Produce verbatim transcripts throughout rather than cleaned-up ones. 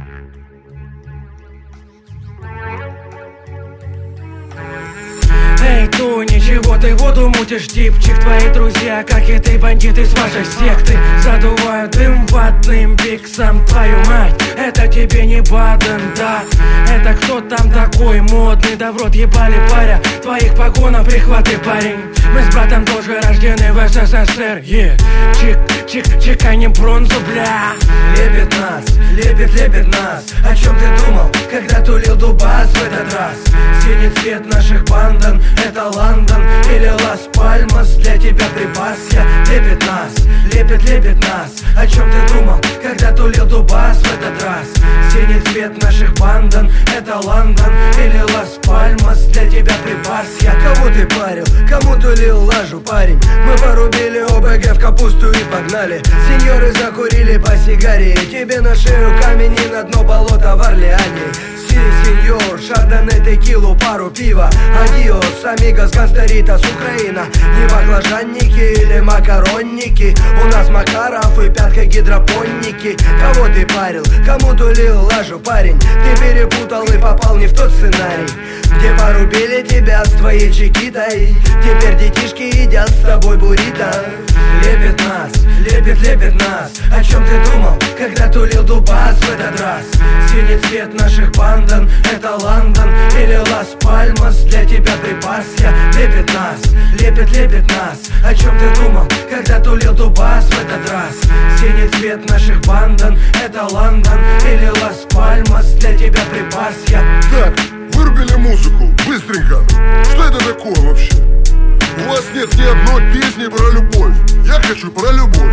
Эй, ту, ничего ты воду мутишь, типчик. Твои друзья, как и ты, бандиты с вашей секты, задувают дым ватным биксом. Твою мать, это тебе не Баден, да. Это кто там такой модный? Да в рот ебали паря, твоих погонов прихваты, парень. Мы с братом тоже рождены в СССР, yeah. Чик, чик, чеканем бронзу, бля. Лепит нас, лепит, лепит нас. О чем ты думал, когда тулил дубас в этот раз? Синий цвет наших бандан, это Лондон или Лас-Пальмас. Для тебя припас я. Лепит нас, лепит, лепит нас. О чем ты думал, когда тулил дубас в этот раз? Синий цвет наших бандан, это Лондон или Лас-Пальмас. Для тебя припас я. Кому ты парил, кому тулил лажу, парень? Мы порубили ОБГ в капусту и погнали. Сеньоры закурили по сигаре. Тебе на шею камень и на дно болота в Орлеане. Сеньор, шардоне, текилу, пару пива. Адиос, амигос, гангстеритас, Украина. Не баклажанники или макаронники. У нас Макаров и пятка гидропонники. Кого ты парил, кому тулил лажу, парень? Ты перепутал и попал не в тот сценарий, где порубили тебя с твоей чекитой. Теперь детишки едят с тобой буррито. Лепит нас, лепит, лепит нас. О чем ты думал, когда тулил дубас в этот раз? Синий цвет наших бандан, это Лондон или Лас-Пальмас. Для тебя припас я. Лепит нас, лепит, лепит нас. О чем ты думал, когда тулил дубас в этот раз? Синий цвет наших бандан, это Лондон или Лас-Пальмас. Для тебя припас я. Так, вырубили музыку, быстренько. Что это такое вообще? У вас нет ни одной песни про любовь. Я хочу про любовь.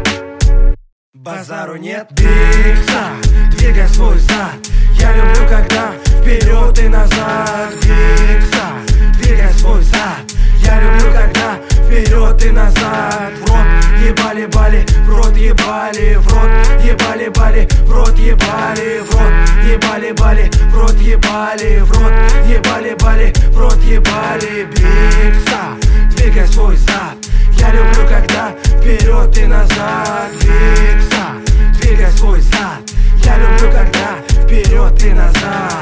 Базару нет. Бикса, двигай свой зад. Я люблю, когда вперед и назад. Бикса, двигай свой зад. Я люблю, когда вперед и назад. В рот ебали бали, в рот ебали, в рот ебали бали, в рот ебали, в рот ебали бали, в рот ебали, в рот ебали бали, в рот ебали. Бикса, двигай свой зад. Я люблю, когда вперед и назад. Бикса, двигай свой зад. Я люблю, когда вперед и назад.